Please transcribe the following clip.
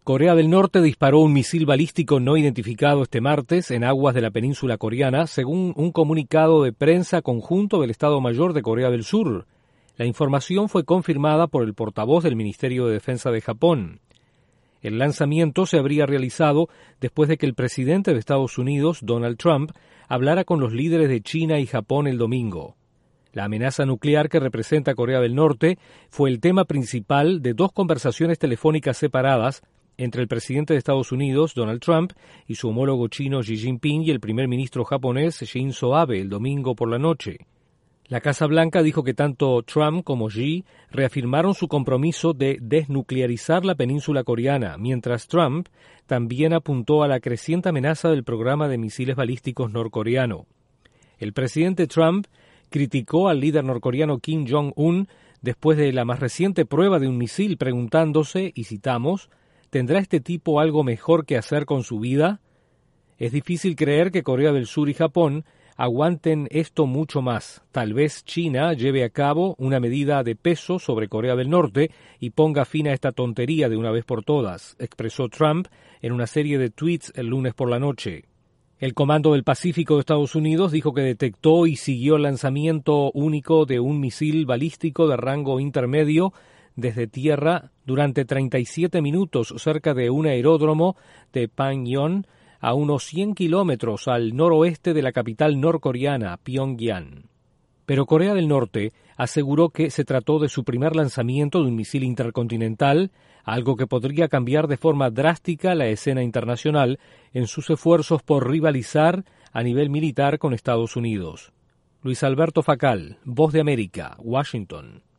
Corea del Norte disparó un misil balístico no identificado este martes en aguas de la península coreana, según un comunicado de prensa conjunto del Estado Mayor de Corea del Sur. La información fue confirmada por el portavoz del Ministerio de Defensa de Japón. El lanzamiento se habría realizado después de que el presidente de Estados Unidos, Donald Trump, hablara con los líderes de China y Japón el domingo. La amenaza nuclear que representa Corea del Norte fue el tema principal de dos conversaciones telefónicas separadas entre el presidente de Estados Unidos, Donald Trump, y su homólogo chino Xi Jinping y el primer ministro japonés Shinzo Abe el domingo por la noche. La Casa Blanca dijo que tanto Trump como Xi reafirmaron su compromiso de desnuclearizar la península coreana, mientras Trump también apuntó a la creciente amenaza del programa de misiles balísticos norcoreano. El presidente Trump criticó al líder norcoreano Kim Jong-un después de la más reciente prueba de un misil, preguntándose, y citamos, ¿tendrá este tipo algo mejor que hacer con su vida? Es difícil creer que Corea del Sur y Japón aguanten esto mucho más. Tal vez China lleve a cabo una medida de peso sobre Corea del Norte y ponga fin a esta tontería de una vez por todas, expresó Trump en una serie de tweets el lunes por la noche. El Comando del Pacífico de Estados Unidos dijo que detectó y siguió el lanzamiento único de un misil balístico de rango intermedio desde tierra durante 37 minutos cerca de un aeródromo de Panmunjom, a unos 100 kilómetros al noroeste de la capital norcoreana, Pyongyang. Pero Corea del Norte aseguró que se trató de su primer lanzamiento de un misil intercontinental, algo que podría cambiar de forma drástica la escena internacional en sus esfuerzos por rivalizar a nivel militar con Estados Unidos. Luis Alberto Facal, Voz de América, Washington.